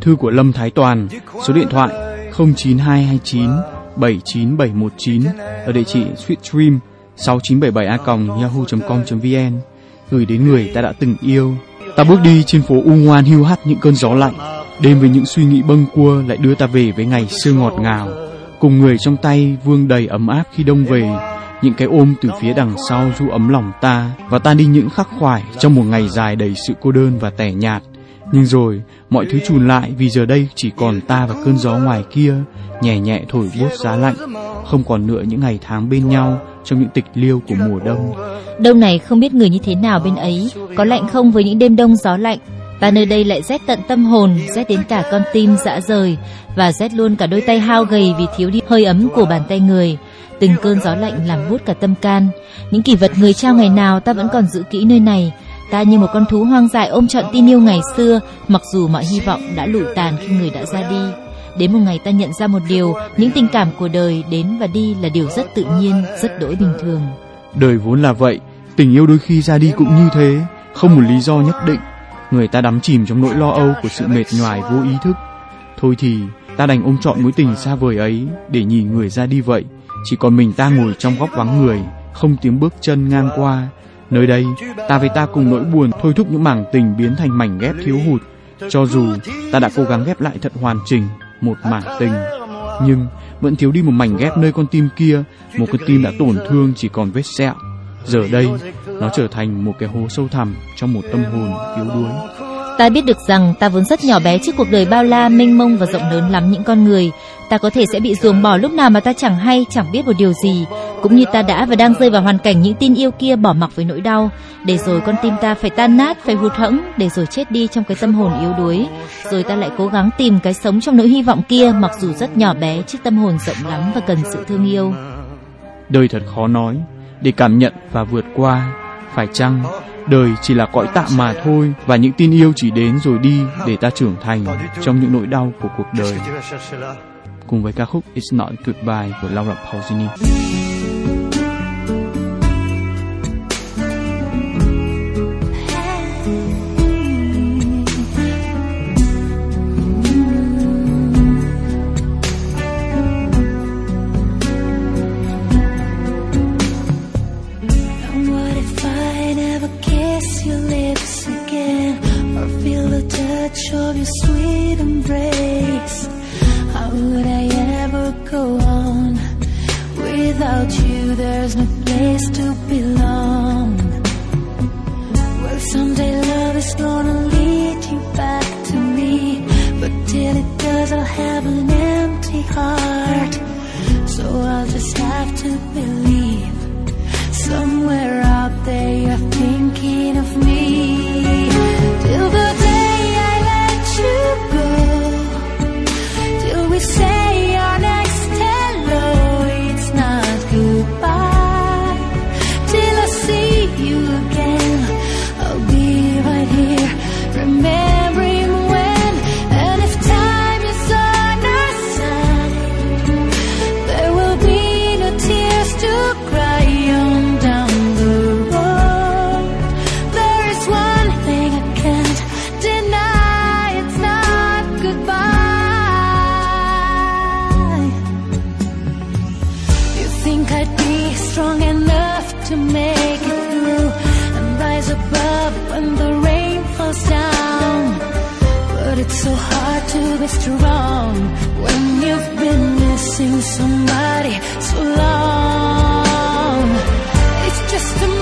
thư của Lâm Thái Toàn, số điện thoại 09229 79719, ở địa chỉ sweetdream6977a@yahoo.com.vn, gửi đến người ta đã từng yêu. Ta bước đi trên phố U Ngoan hiu hắt những cơn gió lạnh, đêm với những suy nghĩ bâng quơ lại đưa ta về với ngày xưa ngọt ngào, cùng người trong tay vương đầy ấm áp khi đông về. Những cái ôm từ phía đằng sau du ấm lòng ta và tan đi những khắc khoải trong một ngày dài đầy sự cô đơn và tẻ nhạt. Nhưng rồi mọi thứ chùn lại, vì giờ đây chỉ còn ta và cơn gió ngoài kia nhẹ nhẹ thổi buốt giá lạnh. Không còn nữa những ngày tháng bên nhau trong những tịch liêu của mùa đông. Đông này không biết người như thế nào bên ấy, có lạnh không với những đêm đông gió lạnh. Ta nơi đây lại rét tận tâm hồn, rét đến cả con tim dã rời, và rét luôn cả đôi tay hao gầy vì thiếu đi hơi ấm của bàn tay người. Từng cơn gió lạnh làm buốt cả tâm can. Những kỷ vật người trao ngày nào ta vẫn còn giữ kỹ nơi này. Ta như một con thú hoang dại ôm trọn tin yêu ngày xưa, mặc dù mọi hy vọng đã lụi tàn khi người đã ra đi. Đến một ngày ta nhận ra một điều, những tình cảm của đời đến và đi là điều rất tự nhiên, rất đỗi bình thường. Đời vốn là vậy, tình yêu đôi khi ra đi cũng như thế, không một lý do nhất định. Người ta đắm chìm trong nỗi lo âu của sự mệt nhoài vô ý thức. Thôi thì ta đành ôm trọn mối tình xa vời ấy để nhìn người ra đi vậy. Chỉ còn mình ta ngồi trong góc vắng người, không tiếng bước chân ngang qua. Nơi đây, ta với ta cùng nỗi buồn thôi thúc những mảng tình biến thành mảnh ghép thiếu hụt. Cho dù ta đã cố gắng ghép lại thật hoàn chỉnh một mảng tình, nhưng vẫn thiếu đi một mảnh ghép nơi con tim kia, một con tim đã tổn thương chỉ còn vết sẹo. Giờ đây, nó trở thành một cái hố sâu thẳm trong một tâm hồn yếu đuối. Ta biết được rằng ta vốn rất nhỏ bé trước cuộc đời bao la, mênh mông và rộng lớn lắm những con người. Ta có thể sẽ bị ruồng bỏ lúc nào mà ta chẳng hay, chẳng biết một điều gì. Cũng như ta đã và đang rơi vào hoàn cảnh những tin yêu kia bỏ mặc với nỗi đau. Để rồi con tim ta phải tan nát, phải hụt hẫng, để rồi chết đi trong cái tâm hồn yếu đuối. Rồi ta lại cố gắng tìm cái sống trong nỗi hy vọng kia, mặc dù rất nhỏ bé trước tâm hồn rộng lắm và cần sự thương yêu. Đời thật khó nói, để cảm nhận và vượt qua. Phải chăng đời chỉ là cõi tạm mà thôi, và những tin yêu chỉ đến rồi đi để ta trưởng thành trong những nỗi đau của cuộc đời. Cùng với ca khúc It's Not Goodbye của Laura Pausini. Of your sweet embrace, how would I ever go on? Without you there's no place to belong. Well, someday love is gonna lead you back to me, but till it does I'll have an empty heart. So I'll just have to believe somewhere out there you're thinking of me. Till the we say our next hello, it's not goodbye. Till I see you again, I'll be right here, remembering when. And if time is on our side, there will be no tears to cry on down the road. There is one thing I can't deny, it's not goodbye. I'd be strong enough to make it through and rise above when the rain falls down. But it's so hard to be strong when you've been missing somebody so long. It's just a